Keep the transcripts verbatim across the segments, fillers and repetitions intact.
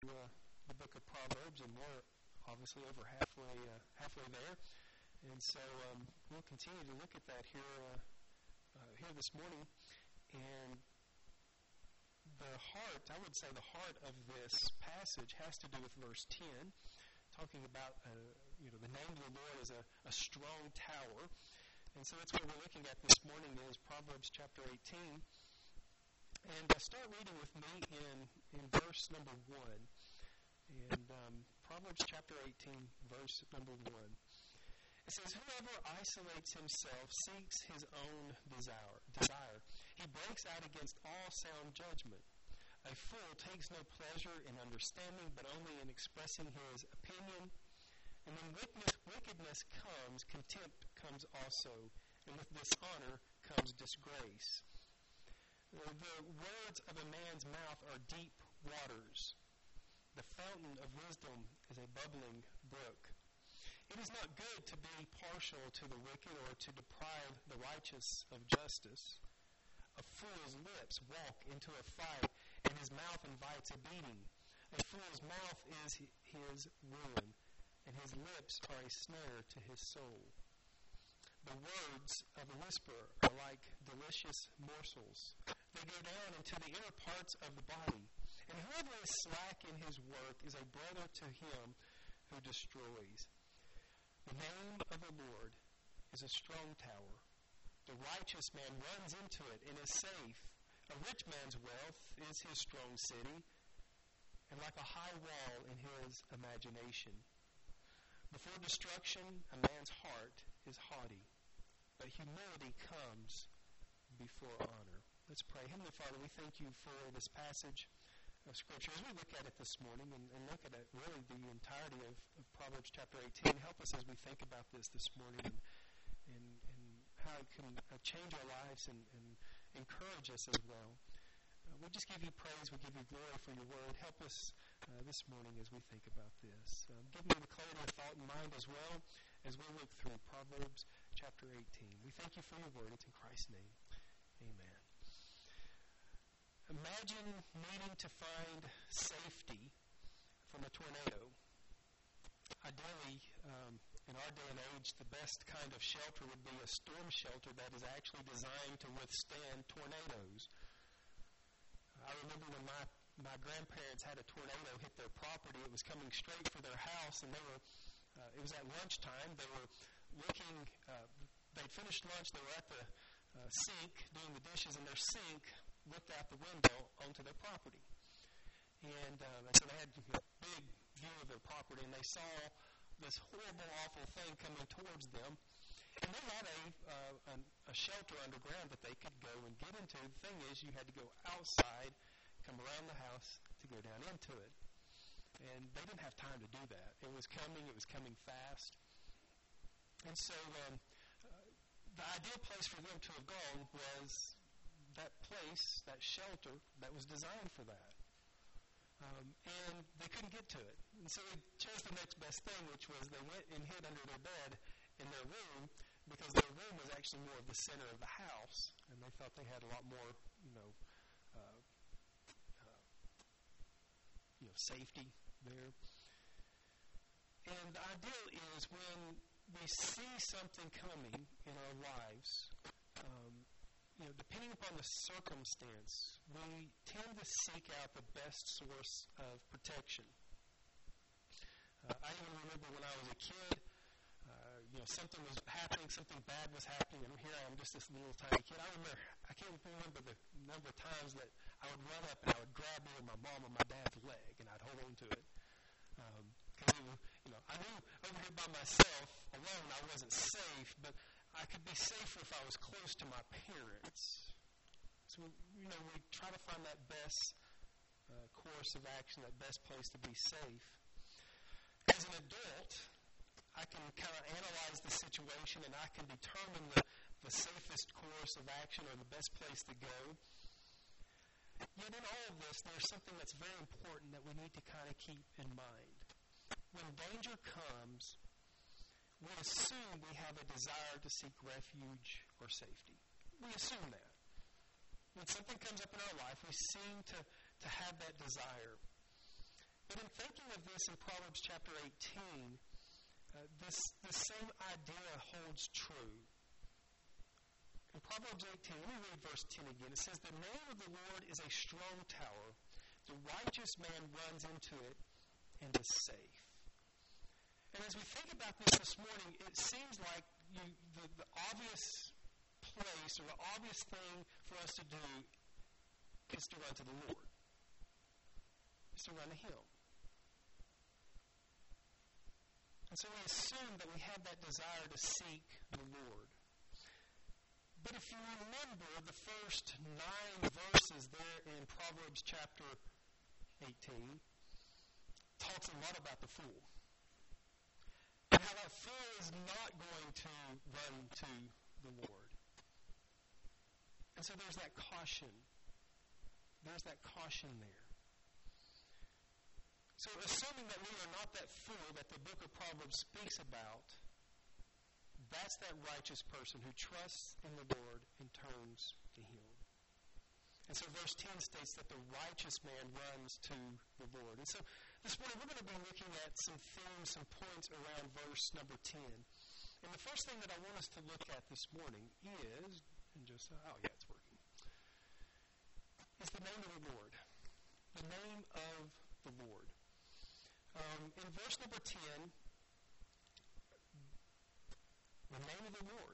uh, the book of Proverbs, and we're obviously over halfway uh, halfway there. And so um, we'll continue to look at that here uh, uh, here this morning. And the heart, I would say the heart of this passage has to do with verse ten, talking about, uh, you know, the name of the Lord is a, a strong tower. And so that's what we're looking at this morning is Proverbs chapter eighteen. And uh, start reading with me in, in verse number one. And um, Proverbs chapter eighteen, verse number one. It says, "Whoever isolates himself seeks his own desire. desire. He breaks out against all sound judgment. A fool takes no pleasure in understanding, but only in expressing his opinion. And when wickedness, wickedness comes, contempt comes also. And with dishonor comes disgrace. The words of a man's mouth are deep waters. The fountain of wisdom is a bubbling brook. It is not good to be partial to the wicked or to deprive the righteous of justice. A fool's lips walk into a fight, and his mouth invites a beating. A fool's mouth is his ruin, and his lips are a snare to his soul. The words of a whisperer are like delicious morsels. They go down into the inner parts of the body, and whoever is slack in his work is a brother to him who destroys. The name of the Lord is a strong tower. The righteous man runs into it and is safe. A rich man's wealth is his strong city, and like a high wall in his imagination. Before destruction, a man's heart is haughty, but humility comes before honor." Let's pray. Heavenly Father, we thank you for this passage of Scripture. As we look at it this morning and, and look at it, really the entirety of, of Proverbs chapter eighteen, help us as we think about this this morning and, and, and how it can uh, change our lives and, and encourage us as well. Uh, we just give you praise. We give you glory for your word. Help us uh, this morning as we think about this. Um, give me the clarity of thought and mind as well as we look through Proverbs chapter eighteen. We thank you for your word. It's in Christ's name. Amen. Imagine needing to find safety from a tornado. Ideally, um, in our day and age, the best kind of shelter would be a storm shelter that is actually designed to withstand tornadoes. I remember when my, my grandparents had a tornado hit their property. It was coming straight for their house, and they were. Uh, it was at lunchtime. They were looking. Uh, they'd finished lunch. They were at the uh, sink doing the dishes, and their sink looked out the window onto their property. And, um, and so they had a big view of their property, and they saw this horrible, awful thing coming towards them. And they had a, uh, an, a shelter underground that they could go and get into. The thing is, you had to go outside, come around the house to go down into it. And they didn't have time to do that. It was coming. It was coming fast. And so um, uh, the ideal place for them to have gone was that place, that shelter that was designed for that. Um, and they couldn't get to it. And so they chose the next best thing, which was they went and hid under their bed in their room, because their room was actually more of the center of the house, and they thought they had a lot more, you know, uh, uh, you know, safety there. And the ideal is when we see something coming in our lives, um, you know, depending upon the circumstance, we tend to seek out the best source of protection. Uh, I even remember when I was a kid, uh, you know, something was happening, something bad was happening, and here I am, just this little tiny kid. I remember, I can't remember the number of times that I would run up and I would grab either my mom or my dad's leg, and I'd hold on to it. Because, um, you know, I knew over here by myself, alone, I wasn't safe, but I could be safer if I was close to my parents. So, you know, we try to find that best uh, course of action, that best place to be safe. As an adult, I can kind of analyze the situation and I can determine the, the safest course of action or the best place to go. Yet in all of this, there's something that's very important that we need to kind of keep in mind. When danger comes, we assume we have a desire to seek refuge or safety. We assume that. When something comes up in our life, we seem to, to have that desire. But in thinking of this in Proverbs chapter eighteen, uh, this, this same idea holds true. In Proverbs eighteen, let me read verse ten again. It says, "The name of the Lord is a strong tower. The righteous man runs into it and is safe." And as we think about this this morning, it seems like you, the, the obvious place or the obvious thing for us to do is to run to the Lord. Is to run to Him. And so we assume that we have that desire to seek the Lord. But if you remember the first nine verses there in Proverbs chapter eighteen, talks a lot about the fool. And how that fool is not going to run to the Lord. And so there's that caution. There's that caution there. So assuming that we are not that fool that the book of Proverbs speaks about, that's that righteous person who trusts in the Lord and turns to Him. And so verse ten states that the righteous man runs to the Lord. And so this morning we're going to be looking at some themes, some points around verse number ten. And the first thing that I want us to look at this morning is, and just, oh yeah, it's working, is the name of the Lord. The name of the Lord. Um, in verse number ten, the name of the Lord.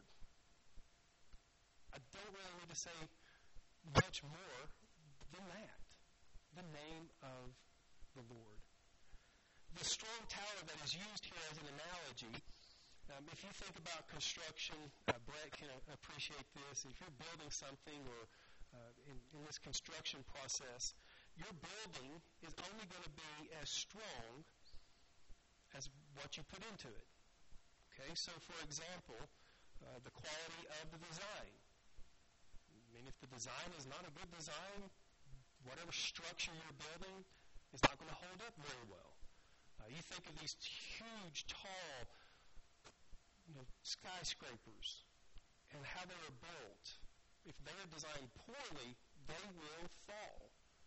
I don't really need to say much more than that. The name of the Lord. The strong tower that is used here as an analogy, um, if you think about construction, uh, Brett can uh, appreciate this. If you're building something or uh, in, in this construction process, your building is only going to be as strong as what you put into it. Okay, so for example, uh, the quality of the design. I mean, if the design is not a good design, whatever structure you're building is not going to hold up very well. Uh, you think of these huge, tall, you know, skyscrapers and how they are built. If they are designed poorly, they will fall.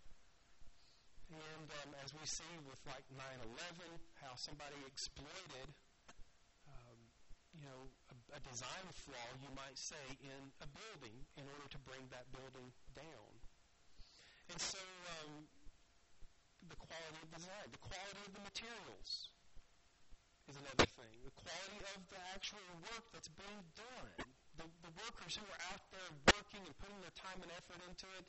And um, as we see with like nine eleven, how somebody exploited you know, a, a design flaw, you might say, in a building in order to bring that building down. And so um, the quality of design, the quality of the materials is another thing. The quality of the actual work that's being done. The, the workers who are out there working and putting their time and effort into it,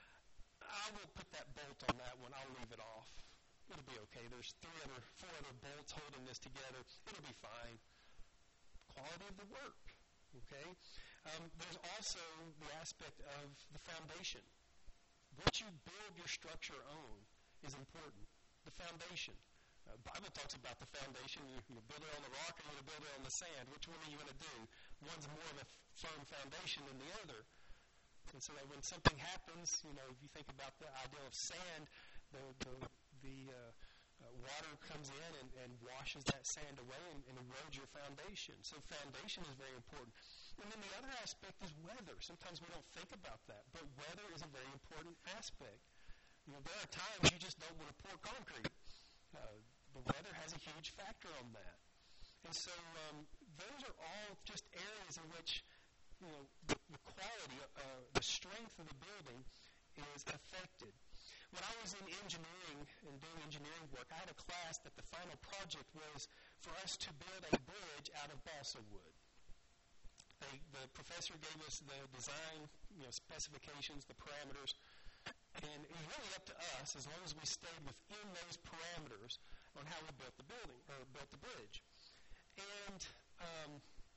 I will put that bolt on that one. I'll leave it off. It'll be okay. There's three other, four other bolts holding this together. It'll be fine. Quality of the work, okay? Um, there's also the aspect of the foundation. What you build your structure on is important. The foundation. The uh, Bible talks about the foundation. You, you build it on the rock or you build it on the sand. Which one are you going to do? One's more of a f- firm foundation than the other. And so that when something happens, you know, if you think about the idea of sand, the, the, the uh, Uh, water comes in and, and washes that sand away and, and erodes your foundation. So foundation is very important. And then the other aspect is weather. Sometimes we don't think about that, but weather is a very important aspect. You know, there are times you just don't want to pour concrete. Uh, the weather has a huge factor on that. And so um, those are all just areas in which, you know, the, the quality, uh, the strength of the building is affected. When I was in engineering and doing engineering work, I had a class that the final project was for us to build a bridge out of balsa wood. They, the professor gave us the design, you know, specifications, the parameters, and it was really up to us, as long as we stayed within those parameters, on how we built the building or built the bridge. And um,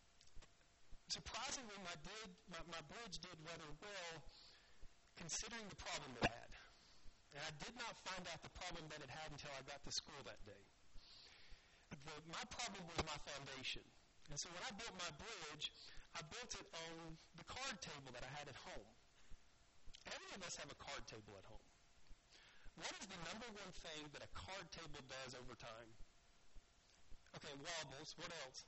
surprisingly, my, did, my, my bridge did rather well, considering the problem it had. And I did not find out the problem that it had until I got to school that day. The, my problem was my foundation. And so when I built my bridge, I built it on the card table that I had at home. Every of us have a card table at home. What is the number one thing that a card table does over time? Okay, wobbles. What else?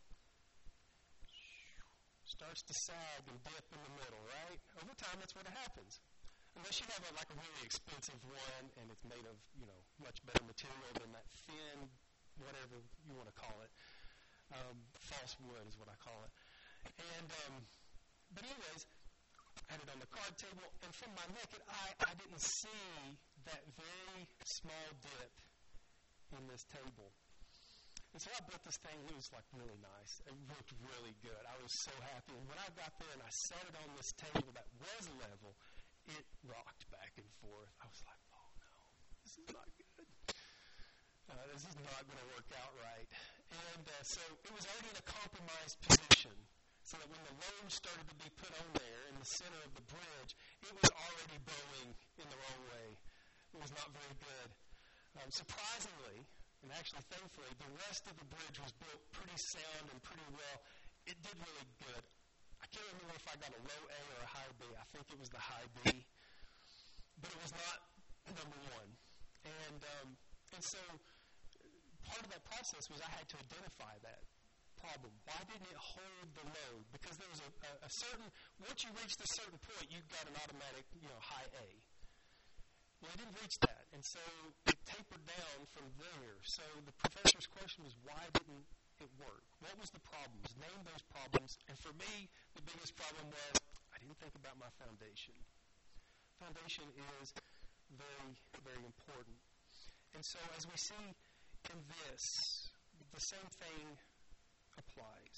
Starts to sag and dip in the middle, right? Over time, that's what happens. Unless you have a, like a really expensive one and it's made of, you know, much better material than that thin, whatever you want to call it. Um, false wood is what I call it. And, um, but anyways, I had it on the card table, and from my naked eye, I didn't see that very small dip in this table. And so I built this thing. It was like really nice. It looked really good. I was so happy. And when I got there and I set it on this table that was level, it rocked back and forth. I was like, oh no, this is not good. Uh, this is not going to work out right. And uh, so it was already in a compromised position, so that when the load started to be put on there in the center of the bridge, it was already bowing in the wrong way. It was not very good. Um, surprisingly, and actually thankfully, the rest of the bridge was built pretty sound and pretty well. It did really good. I can't remember if I got a low A or a high B. I think it was the high B. But it was not number one. And um, and so part of that process was I had to identify that problem. Why didn't it hold the load? Because there was a, a, a certain, once you reached a certain point, you got an automatic, you know, high A. Well, I didn't reach that, and so it tapered down from there. So the professor's question was, why didn't it work? What was the problems? Name those problems. And for me, the biggest problem was I didn't think about my foundation. Foundation is very, very important. And so as we see in this, the same thing applies.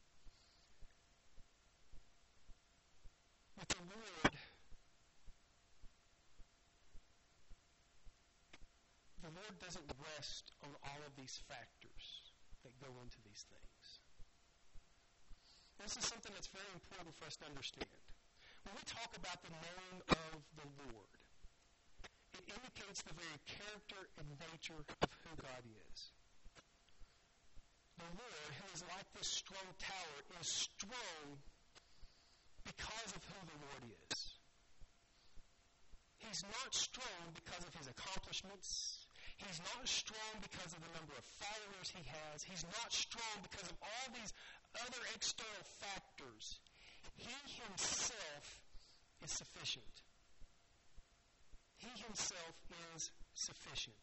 With the Lord, the Lord doesn't rest on all of these factors that go into these things. This is something that's very important for us to understand. When we talk about the name of the Lord, it indicates the very character and nature of who God is. The Lord, who is like this strong tower, is strong because of who the Lord is. He's not strong because of his accomplishments. He's not strong because of the number of followers he has. He's not strong because of all these other external factors. He himself is sufficient. He himself is sufficient.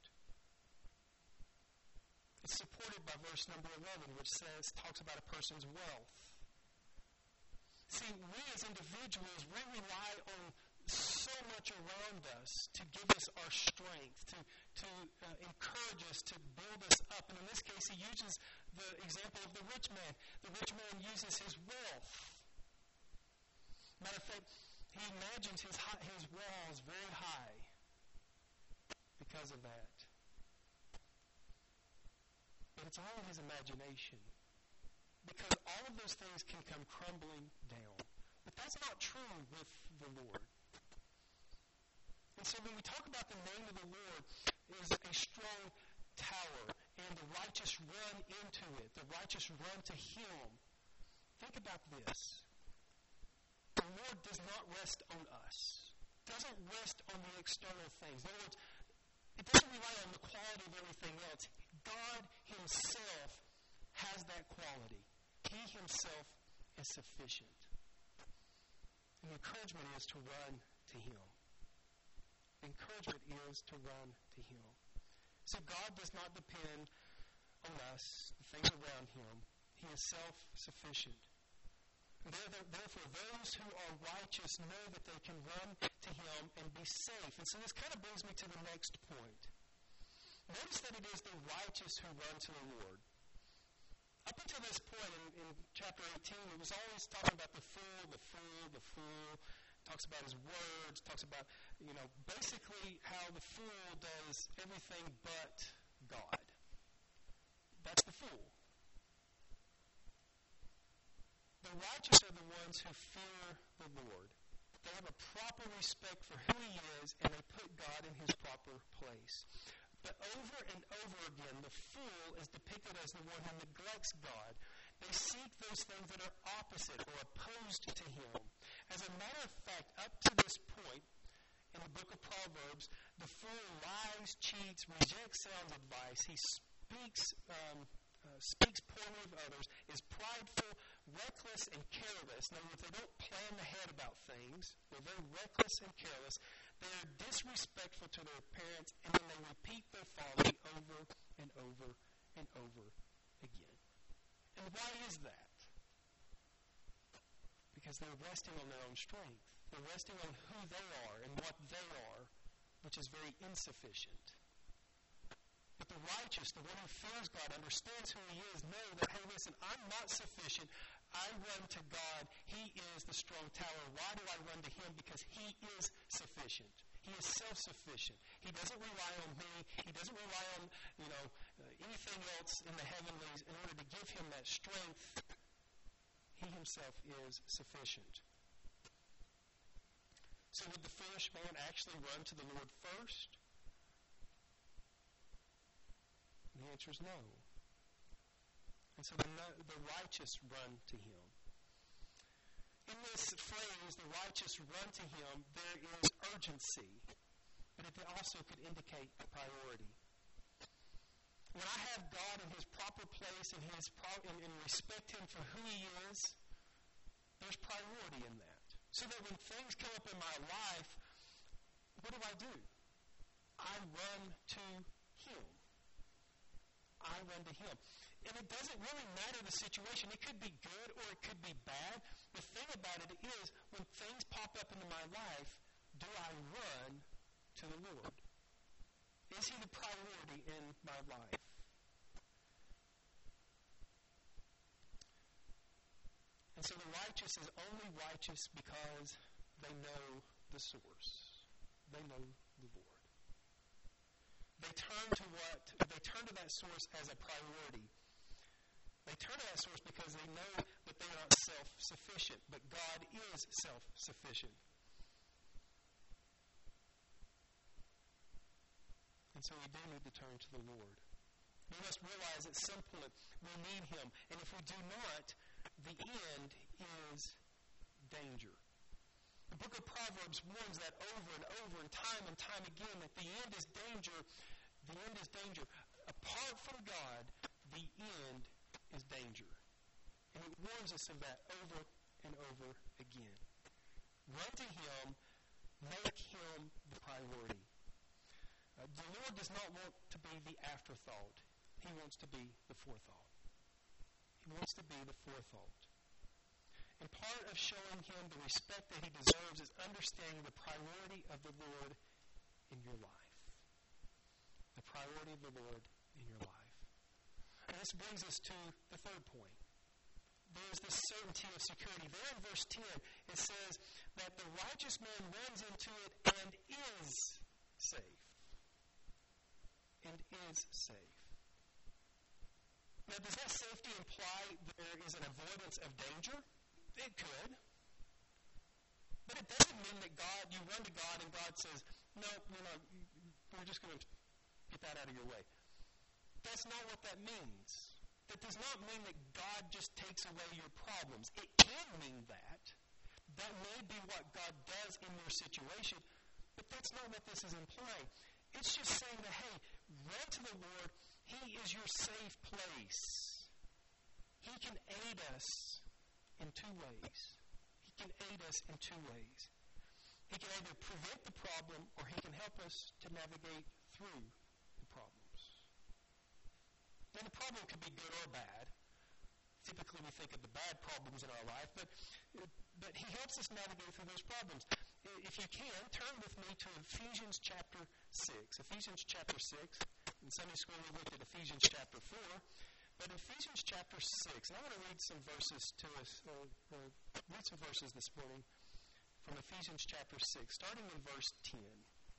It's supported by verse number eleven, which says, talks about a person's wealth. See, we as individuals, we rely on so much around us to give us our strength, to, to uh, encourage us, to build us up. And in this case, he uses the example of the rich man. The rich man uses his wealth. Matter of fact, he imagines his, high, his walls very high because of that. But it's all in his imagination. Because all of those things can come crumbling down. But that's not true with the Lord. And so when we talk about the name of the Lord is a strong tower, and the righteous run into it, the righteous run to him, think about this. The Lord does not rest on us. Doesn't rest on the external things. In other words, it doesn't rely on the quality of everything else. God himself has that quality. He himself is sufficient. And the encouragement is to run to him. The encouragement is to run to him. So God does not depend on us, the things around him. He is self-sufficient. Therefore, those who are righteous know that they can run to him and be safe. And so this kind of brings me to the next point. Notice that it is the righteous who run to the Lord. Up until this point in, in chapter eighteen, it was always talking about the fool, the fool, the fool. It talks about his words, talks about, you know, basically how the fool does everything but God. That's the fool. The righteous are the ones who fear the Lord. They have a proper respect for who he is, and they put God in his proper place. But over and over again, the fool is depicted as the one who neglects God. They seek those things that are opposite or opposed to him. As a matter of fact, up to this point in the book of Proverbs, the fool lies, cheats, rejects sound advice. He speaks um, uh, speaks poorly of others, is prideful, reckless, and careless. In other words, they don't plan ahead about things. They're very reckless and careless. They're disrespectful to their parents, and then they repeat their folly over and over and over again. And why is that? Because they're resting on their own strength. They're resting on who they are and what they are, which is very insufficient. But the righteous, the one who fears God, understands who He is, know that, hey, listen, I'm not sufficient. I run to God. He is the strong tower. Why do I run to Him? Because He is sufficient. He is self-sufficient. He doesn't rely on me. He doesn't rely on, you know, uh, anything else in the heavenlies in order to give him that strength. He himself is sufficient. So would the foolish man actually run to the Lord first? The answer is no. And so the, the righteous run to Him. In this phrase, the righteous run to Him, there is urgency, but it also could indicate a priority. When I have God in His proper place and, his pro- and, and respect Him for who He is, there's priority in that. So that when things come up in my life, what do I do? I run to Him. I run to Him. And it doesn't really matter the situation. It could be good or it could be bad. The thing about it is, when things pop up into my life, do I run to the Lord? Is He the priority in my life? And so the righteous is only righteous because they know the source. They know the Lord. They turn to what? They turn to that source as a priority. They turn to that source because they know that they are not self-sufficient, but God is self-sufficient. And so we do need to turn to the Lord. We must realize at some point we need Him. And if we do not, the end is danger. The book of Proverbs warns that over and over and time and time again that the end is danger. The end is danger. Apart from God, the end is danger. And it warns us of that over and over again. Run to Him, make Him the priority. Uh, the Lord does not want to be the afterthought. He wants to be the forethought. He wants to be the forethought. And part of showing Him the respect that He deserves is understanding the priority of the Lord in your life. The priority of the Lord in your life. And this brings us to the third point. There's this certainty of security. There in verse ten, it says that the righteous man runs into it and is safe. And is safe. Now, does that safety imply there is an avoidance of danger? It could. But it doesn't mean that God, you run to God and God says, no, you know, we're just going to get that out of your way. That's not what that means. That does not mean that God just takes away your problems. It can mean that. That may be what God does in your situation, but that's not what this is implying. It's just saying that, hey, run to the Lord. He is your safe place. He can aid us in two ways. He can aid us in two ways. He can either prevent the problem or He can help us to navigate through the problems. Now, the problem could be good or bad. Typically, we think of the bad problems in our life, but, but He helps us navigate through those problems. If you can, turn with me to Ephesians chapter six. Ephesians chapter six. In Sunday school, we looked at Ephesians chapter four. But in Ephesians chapter six, and I want to read some verses to us, uh, uh, read some verses this morning from Ephesians chapter six, starting in verse ten.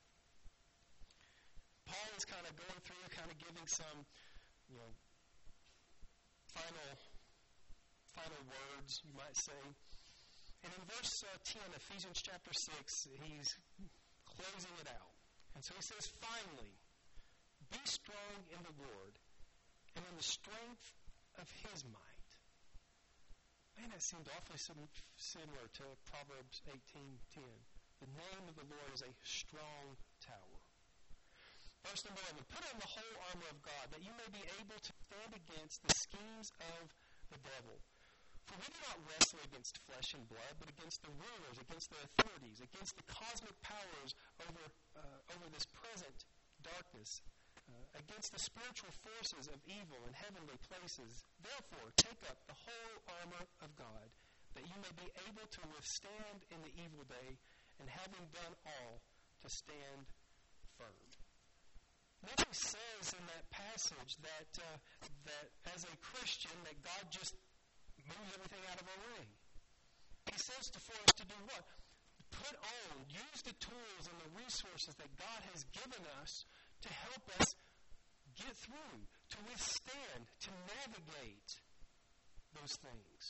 Paul is kind of going through, kind of giving some, you know, final, final words, you might say. And in verse uh, ten, Ephesians chapter six, he's closing it out. And so he says, finally, be strong in the Lord and in the strength of His might. Man, that seemed awfully sim- similar to Proverbs eighteen ten. The name of the Lord is a strong tower. Verse number eleven, put on the whole armor of God, that you may be able to stand against the schemes of the devil. For we do not wrestle against flesh and blood, but against the rulers, against the authorities, against the cosmic powers over uh, over this present darkness, uh, against the spiritual forces of evil in heavenly places. Therefore, take up the whole armor of God, that you may be able to withstand in the evil day, and having done all, to stand firm. Nobody says in that passage that uh, that as a Christian that God just moves everything out of our way. He says to, for us to do what? Put on, use the tools and the resources that God has given us to help us get through, to withstand, to navigate those things.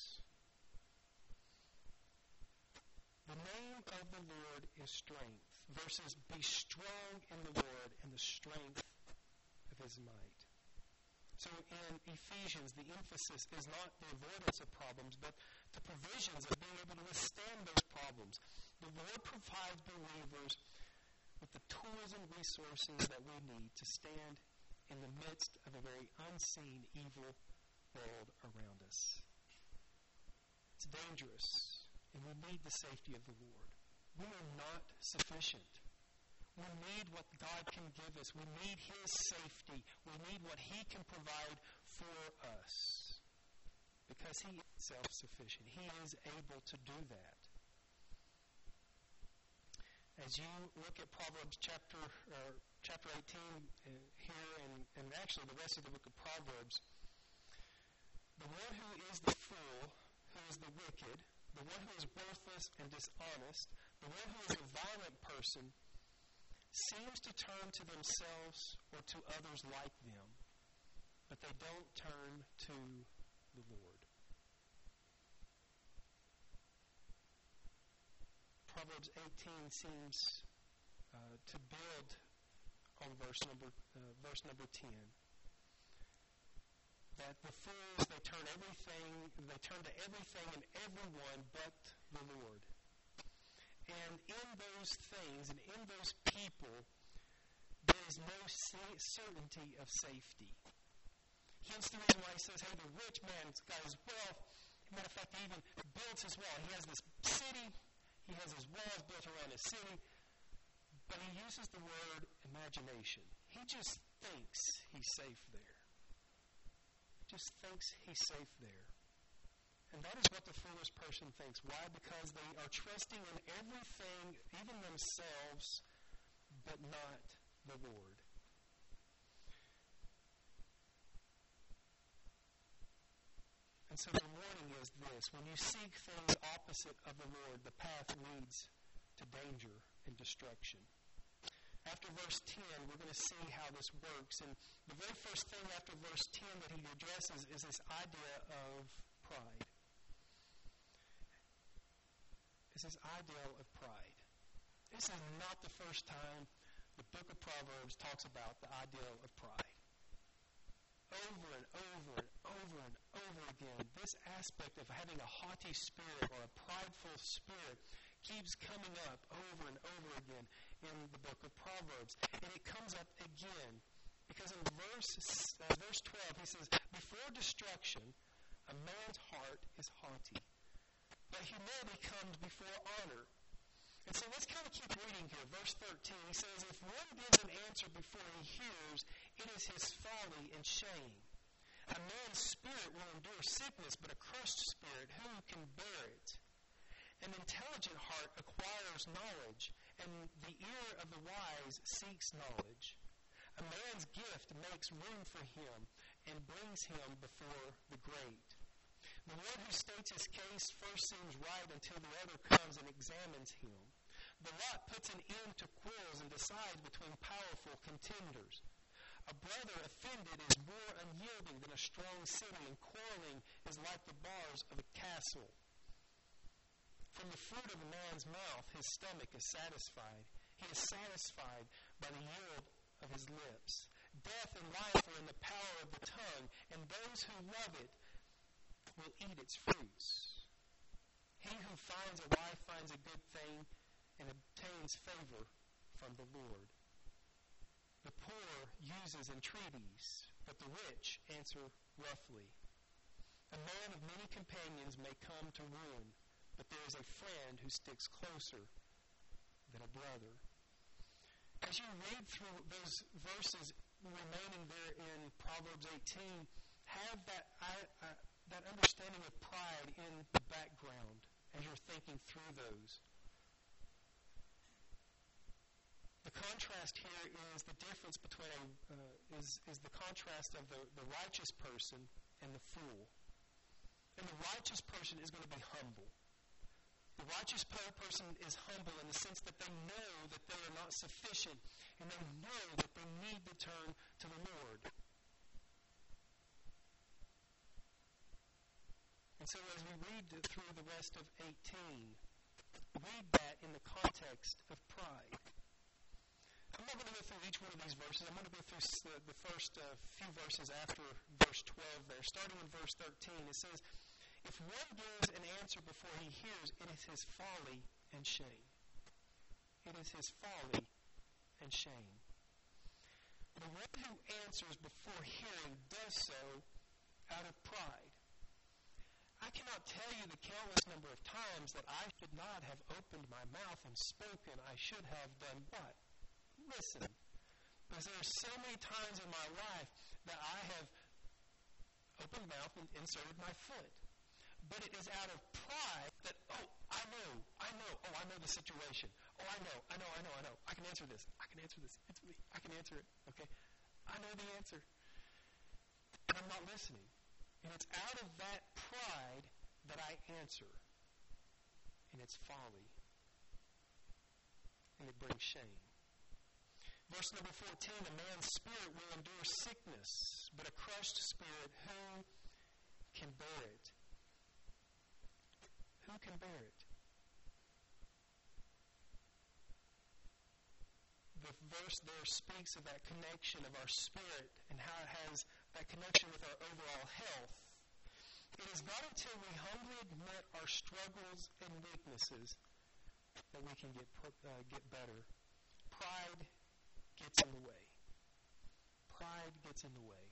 The name of the Lord is strength, versus be strong in the Lord and the strength of his might. So in Ephesians, the emphasis is not the avoidance of problems, but the provisions of being able to withstand those problems. The Lord provides believers with the tools and resources that we need to stand in the midst of a very unseen evil world around us. It's dangerous, and we need the safety of the Lord. We are not sufficient. We need what God can give us. We need his safety. We need what he can provide for us. Because he is self-sufficient. He is able to do that. As you look at Proverbs chapter uh, chapter eighteen uh, here, and, and actually the rest of the book of Proverbs, the one who is the fool, who is the wicked, the one who is worthless and dishonest, the one who is a violent person, seems to turn to themselves or to others like them, but they don't turn to the Lord. Proverbs eighteen seems uh, to build on verse number uh, verse number ten. That the fools, they turn everything, they turn to everything and everyone but the Lord. And in those things and in those people, there is no sa- certainty of safety. Hence the reason why he says, hey, the rich man's got his wealth. Matter of fact, he even builds his wall. He has this city. He has his walls built around his city. But he uses the word imagination. He just thinks he's safe there. He just thinks he's safe there. And that is what the foolish person thinks. Why? Because they are trusting in everything, even themselves, but not the Lord. And so the warning is this: when you seek things opposite of the Lord, the path leads to danger and destruction. After verse ten, we're going to see how this works. And the very first thing after verse ten that he addresses is this idea of pride. It's this idea of pride. This is not the first time the book of Proverbs talks about the idea of pride. Over and over and over and over again, this aspect of having a haughty spirit or a prideful spirit keeps coming up over and over again in the book of Proverbs. And it comes up again because in verse, uh, verse twelve, he says, before destruction, a man's heart is haughty, but humility comes before honor. And so let's kind of keep reading here. Verse thirteen, he says, if one gives an answer before he hears, it is his folly and shame. A man's spirit will endure sickness, but a crushed spirit, who can bear it? An intelligent heart acquires knowledge, and the ear of the wise seeks knowledge. A man's gift makes room for him and brings him before the great. The one who states his case first seems right until the other comes and examines him. The lot puts an end to quarrels and decides between powerful contenders. A brother offended is more unyielding than a strong city, and quarreling is like the bars of a castle. From the fruit of a man's mouth, his stomach is satisfied. He is satisfied by the yield of his lips. Death and life are in the power of the tongue, and those who love it will eat its fruits. He who finds a wife finds a good thing and obtains favor from the Lord. The poor uses entreaties, but the rich answer roughly. A man of many companions may come to ruin, but there is a friend who sticks closer than a brother. As you read through those verses remaining there in Proverbs eighteen, have that uh, uh, that understanding of pride in the background as you're thinking through those. The contrast here is the difference between a, uh, is is the contrast of the, the righteous person and the fool. And the righteous person is going to be humble. The righteous person is humble in the sense that they know that they are not sufficient, and they know that they need to turn to the Lord. And so as we read through the rest of eighteen, read that in the context of pride. I'm not going to go through each one of these verses. I'm going to go through the, the first uh, few verses after verse twelve there. Starting in verse thirteen, it says, "If one gives an answer before he hears, it is his folly and shame." It is his folly and shame. The one who answers before hearing does so out of pride. I cannot tell you the countless number of times that I should not have opened my mouth and spoken. I should have done what? Listen. Because there are so many times in my life that I have opened mouth and inserted my foot. But it is out of pride that, oh, I know, I know, oh, I know the situation. Oh, I know, I know, I know, I know. I can answer this. I can answer this. It's me. I can answer it. Okay? I know the answer. And I'm not listening. And it's out of that pride that I answer. And it's folly. And it brings shame. Verse number fourteen, "A man's spirit will endure sickness, but a crushed spirit, who can bear it?" Who can bear it? The verse there speaks of that connection of our spirit and how it has that connection with our overall health. It is not until we humbly admit our struggles and weaknesses that we can get uh, get better. Pride gets in the way. Pride gets in the way.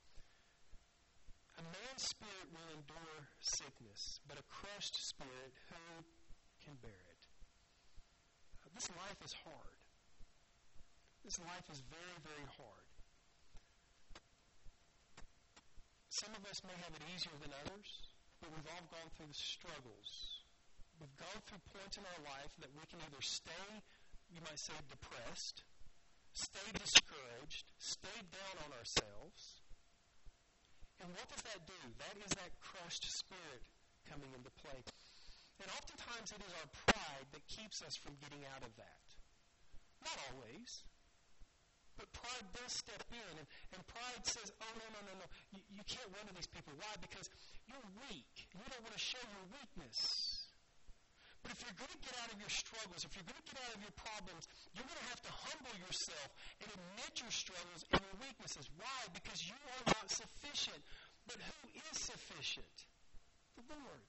A man's spirit will endure sickness, but a crushed spirit, who can bear it? Uh, this life is hard. This life is very, very hard. Some of us may have it easier than others, but we've all gone through the struggles. We've gone through points in our life that we can either stay, you might say, depressed, stay discouraged, stay down on ourselves. And what does that do? That is that crushed spirit coming into play. And oftentimes it is our pride that keeps us from getting out of that. Not always. But pride does step in. And, and pride says, oh, no, no, no, no. You, you can't run to these people. Why? Because you're weak. You don't want to show your weakness. But if you're going to get out of your struggles, if you're going to get out of your problems, you're going to have to humble yourself and admit your struggles and your weaknesses. Why? Because you are not sufficient. But who is sufficient? The Lord.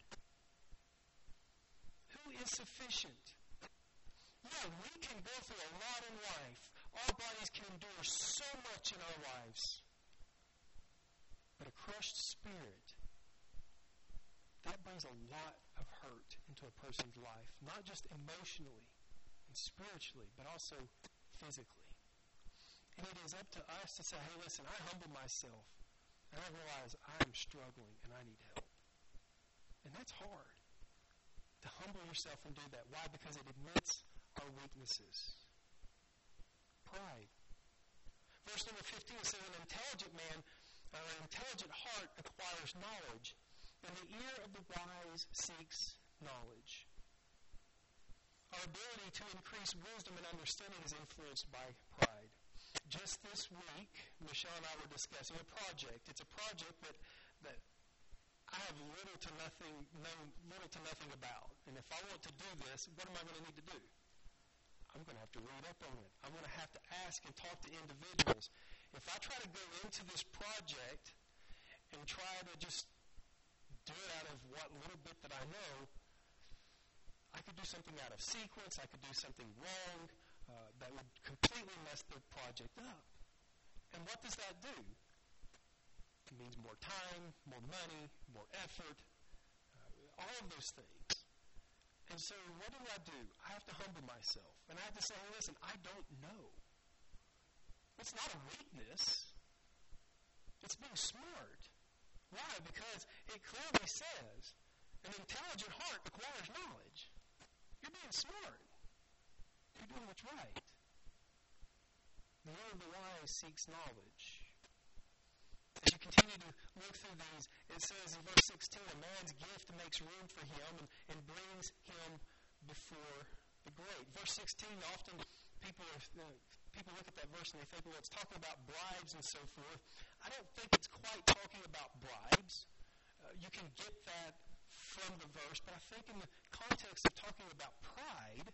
Who is sufficient? Yeah, we can go through a lot in life. Our bodies can endure so much in our lives. But a crushed spirit, that brings a lot of hurt into a person's life, not just emotionally and spiritually, but also physically. And it is up to us to say, hey, listen, I humble myself, and I realize I'm struggling and I need help. And that's hard, to humble yourself and do that. Why? Because it admits our weaknesses. Pride. Verse number fifteen says, an intelligent man, or an intelligent heart acquires knowledge, and the ear of the wise seeks knowledge. Our ability to increase wisdom and understanding is influenced by pride. Just this week, Michelle and I were discussing a project. It's a project that that I have little to nothing, know little to nothing about. And if I want to do this, what am I going to need to do? I'm going to have to read up on it. I'm going to have to ask and talk to individuals. If I try to go into this project and try to just do it out of what little bit that I know, I could do something out of sequence. I could do something wrong uh, that would completely mess the project up. And what does that do? Me means more time, more money, more effort, uh, all of those things. And so what do I do? I have to humble myself. And I have to say, hey, listen, I don't know. It's not a weakness. It's being smart. Why? Because it clearly says an intelligent heart acquires knowledge. You're being smart. You're doing what's right. The ear of the wise seeks knowledge. As you continue to look through these, it says in verse sixteen, a man's gift makes room for him and, and brings him before the great. Verse sixteen, often people are, uh, people look at that verse and they think, well, it's talking about bribes and so forth. I don't think it's quite talking about bribes. Uh, you can get that from the verse, but I think in the context of talking about pride,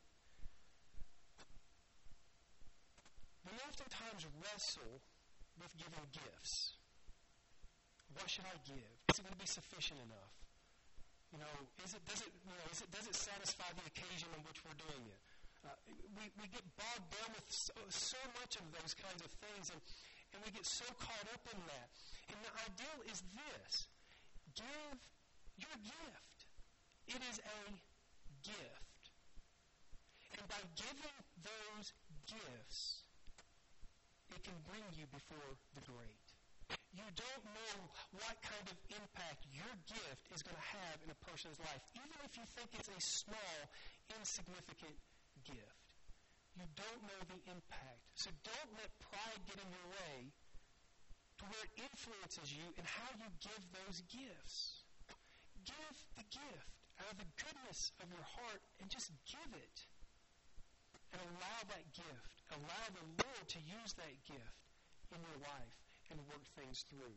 we oftentimes wrestle with giving gifts. What should I give? Is it going to be sufficient enough? You know, is it does it you know is it does it satisfy the occasion in which we're doing it? Uh, we we get bogged down with so, so much of those kinds of things, and and we get so caught up in that. And the ideal is this: give your gift. It is a gift, and by giving those gifts, it can bring you before the great. You don't know what kind of impact your gift is going to have in a person's life, even if you think it's a small, insignificant gift. You don't know the impact. So don't let pride get in your way to where it influences you in how you give those gifts. Give the gift out of the goodness of your heart and just give it. And allow that gift, allow the Lord to use that gift in your life and work things through.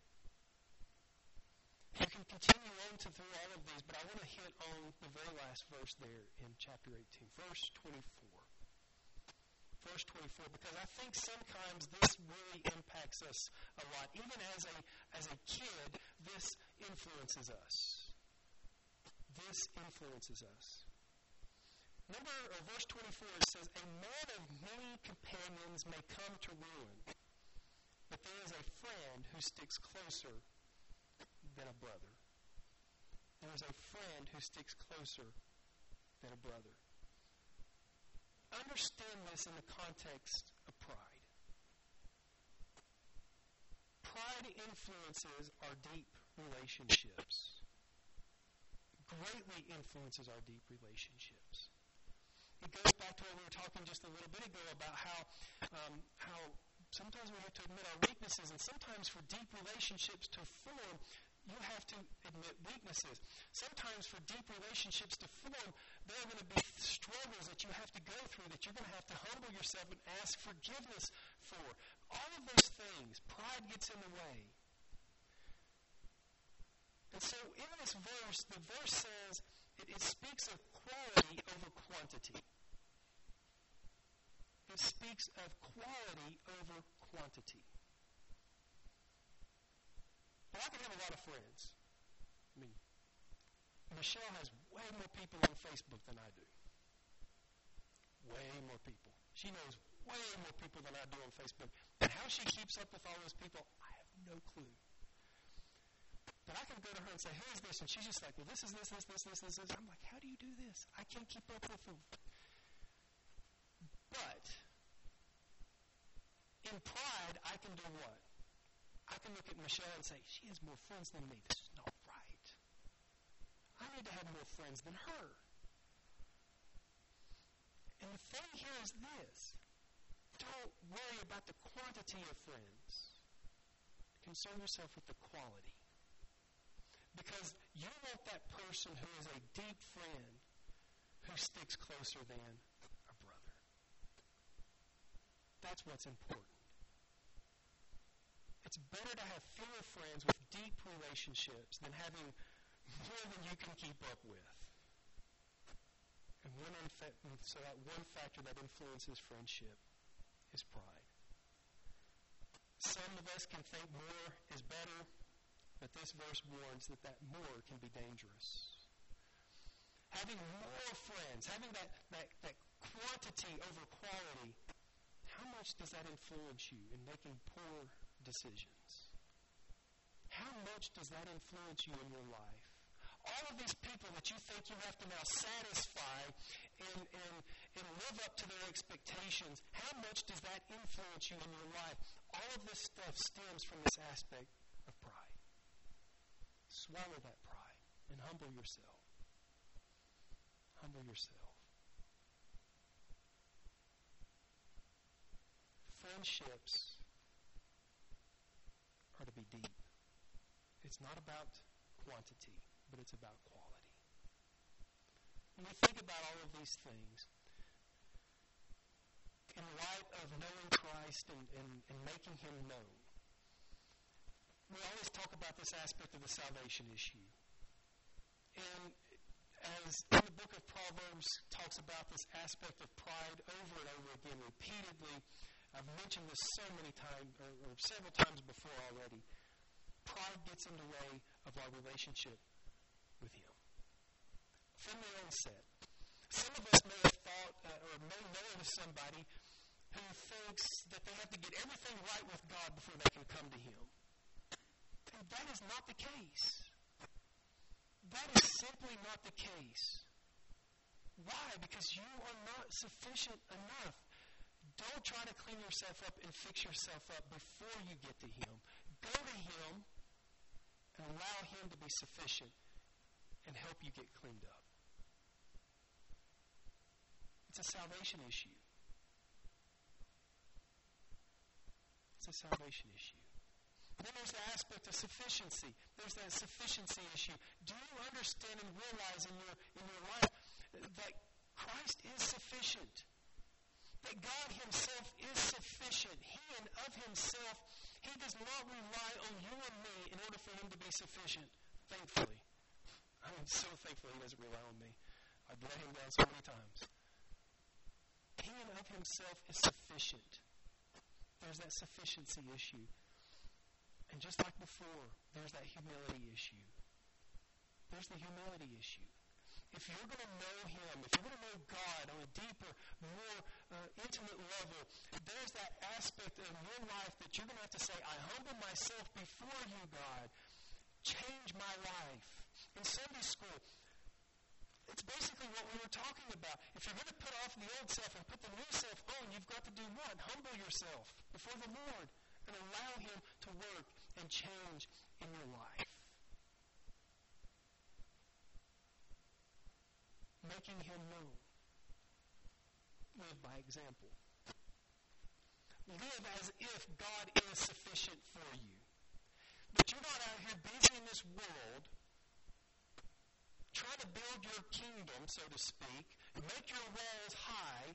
You can continue on to through all of these, but I want to hit on the very last verse there in chapter eighteen, verse twenty-four. Verse twenty-four, because I think sometimes this really impacts us a lot. Even as a as a kid, this influences us. This influences us. Remember, uh, verse twenty-four, it says, a man of many companions may come to ruin, but there is a friend who sticks closer than a brother. There is a friend who sticks closer than a brother. Understand this in the context of pride. Pride influences our deep relationships. Greatly influences our deep relationships. It goes back to what we were talking just a little bit ago about how um, how sometimes we have to admit our weaknesses, and sometimes for deep relationships to form, you have to admit weaknesses. Sometimes for deep relationships to form, there are going to be struggles that you have to go through, that you're going to have to humble yourself and ask forgiveness for. All of those things, pride gets in the way. And so in this verse, the verse says, it, it speaks of quality over quantity. It speaks of quality over quantity. But I can have a lot of friends. I mean, Michelle has way more people on Facebook than I do. Way more people. She knows way more people than I do on Facebook. And how she keeps up with all those people, I have no clue. But I can go to her and say, who is this? And she's just like, well, this is this, this, this, this, this, this. I'm like, how do you do this? I can't keep up with them. But in pride, I can do what? I can look at Michelle and say, she has more friends than me. This is not right. I need to have more friends than her. And the thing here is this. Don't worry about the quantity of friends. Concern yourself with the quality. Because you want that person who is a deep friend who sticks closer than a brother. That's what's important. It's better to have fewer friends with deep relationships than having more than you can keep up with. And one unfa- so that one factor that influences friendship is pride. Some of us can think more is better, but this verse warns that that more can be dangerous. Having more friends, having that, that, that quantity over quality, how much does that influence you in making poor decisions? much does that influence you in your life? All of these people that you think you have to now satisfy and, and, and live up to their expectations, how much does that influence you in your life? All of this stuff stems from this aspect of pride. Swallow that pride and humble yourself. Humble yourself. Friendships are to be deep. It's not about quantity, but it's about quality. When we think about all of these things, in light of knowing Christ and, and, and making Him known, we always talk about this aspect of the salvation issue. And as in the book of Proverbs talks about this aspect of pride over and over again, repeatedly, I've mentioned this so many times, or, or several times before already. Pride gets in the way of our relationship with Him. From the onset, some of us may have thought, uh, or may know of somebody who thinks that they have to get everything right with God before they can come to Him. And that is not the case. That is simply not the case. Why? Because you are not sufficient enough. Don't try to clean yourself up and fix yourself up before you get to Him. Go to Him and allow Him to be sufficient and help you get cleaned up. It's a salvation issue. It's a salvation issue. Then there's the aspect of sufficiency. There's that sufficiency issue. Do you understand and realize in your in your life that Christ is sufficient? That God Himself is sufficient. He and of Himself, He does not rely on you and me in order for Him to be sufficient. Thankfully. I am so thankful He doesn't rely on me. I've let Him down so many times. He and of Himself is sufficient. There's that sufficiency issue. And just like before, there's that humility issue. There's the humility issue. If you're going to know Him, if you're going to know God on a deeper, more uh, intimate level, there's that aspect in your life that you're going to have to say, I humble myself before you, God. Change my life. In Sunday school, it's basically what we were talking about. If you're going to put off the old self and put the new self on, you've got to do what? Humble yourself before the Lord and allow Him to work and change in your life. Making Him known. Live by example. Live as if God is sufficient for you. But you're not out here busy in this world trying to build your kingdom, so to speak, and make your walls high.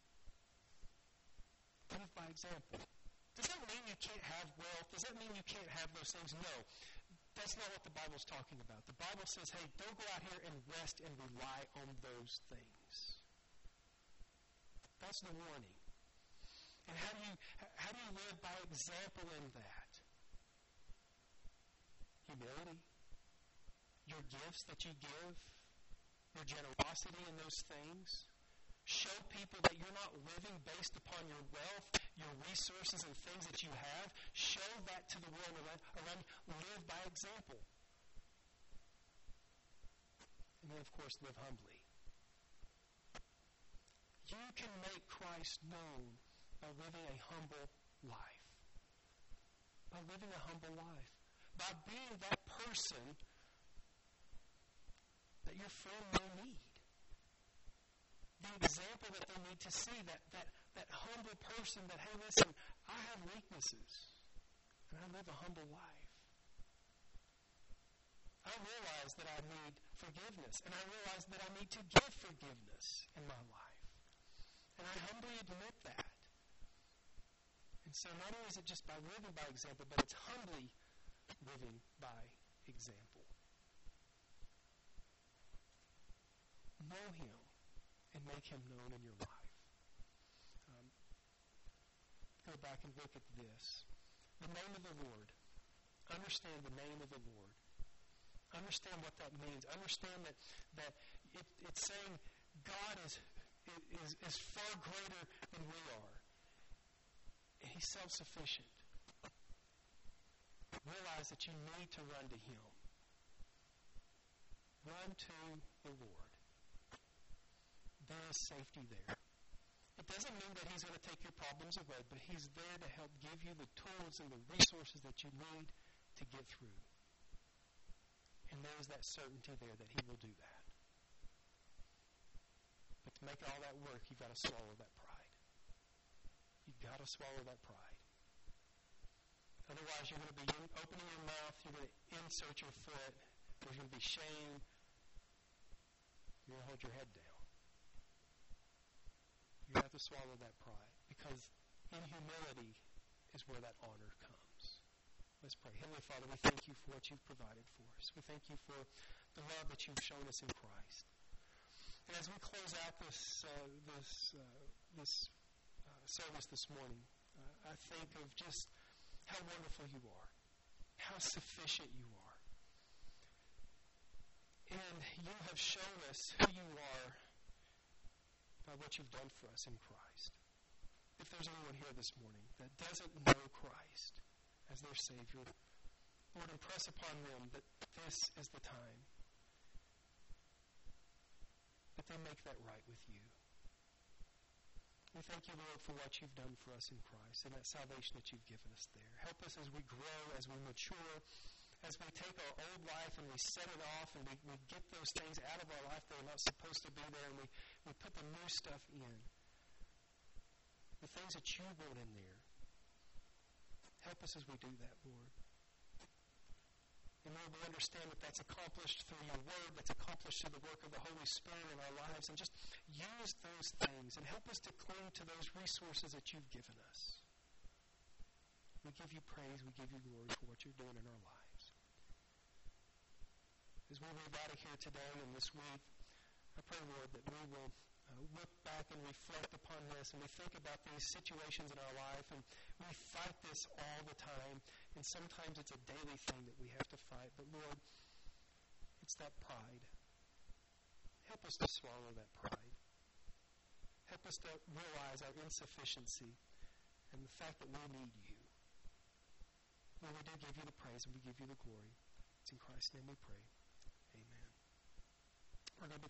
Live by example. Does that mean you can't have wealth? Does that mean you can't have those things? No. That's not what the Bible's talking about. The Bible says, hey, don't go out here and rest and rely on those things. That's the warning. And how do you how do you live by example in that? Humility. Your gifts that you give. Your generosity in those things. Show people that you're not living based upon your wealth, your resources and things that you have. Show that to the world around, around you. Live by example. And then, of course, live humbly. You can make Christ known by living a humble life. By living a humble life. By being that person that your friend may need. The example that they need to see, that, that, that humble person that, hey, listen, I have weaknesses, and I live a humble life. I realize that I need forgiveness, and I realize that I need to give forgiveness in my life. And I humbly admit that. And so not only is it just by living by example, but it's humbly living by example. Know Him. And make Him known in your life. Um, go back and look at this. The name of the Lord. Understand the name of the Lord. Understand what that means. Understand that that it, it's saying God is, is is far greater than we are. And He's self-sufficient. realize that you need to run to Him. Run to the Lord. There is safety there. It doesn't mean that He's going to take your problems away, but He's there to help give you the tools and the resources that you need to get through. And there is that certainty there that He will do that. But to make all that work, you've got to swallow that pride. You've got to swallow that pride. Otherwise, you're going to be in, opening your mouth, you're going to insert your foot, there's going to be shame. You're going to hold your head down. You have to swallow that pride, because in humility is where that honor comes. Let's pray. Heavenly Father, we thank you for what you've provided for us. We thank you for the love that you've shown us in Christ. And as we close out this uh, this uh, this uh, service this morning, uh, I think of just how wonderful you are, how sufficient you are. And you have shown us who you are by what you've done for us in Christ. If there's anyone here this morning that doesn't know Christ as their Savior, Lord, impress upon them that this is the time that they make that right with you. We thank you, Lord, for what you've done for us in Christ and that salvation that you've given us there. Help us as we grow, as we mature, as we take our old life and we set it off and we, we get those things out of our life that are not supposed to be there, and we, we put the new stuff in. The things that you want in there. Help us as we do that, Lord. And Lord, we understand that that's accomplished through your word, that's accomplished through the work of the Holy Spirit in our lives. And just use those things and help us to cling to those resources that you've given us. We give you praise, we give you glory for what you're doing in our lives. As we move out of here today and this week, I pray, Lord, that we will uh, look back and reflect upon this, and we think about these situations in our life, and we fight this all the time, and sometimes it's a daily thing that we have to fight. But Lord, it's that pride. Help us to swallow that pride. Help us to realize our insufficiency and the fact that we need you. Lord, we do give you the praise and we give you the glory. It's in Christ's name we pray. Amen. We're going to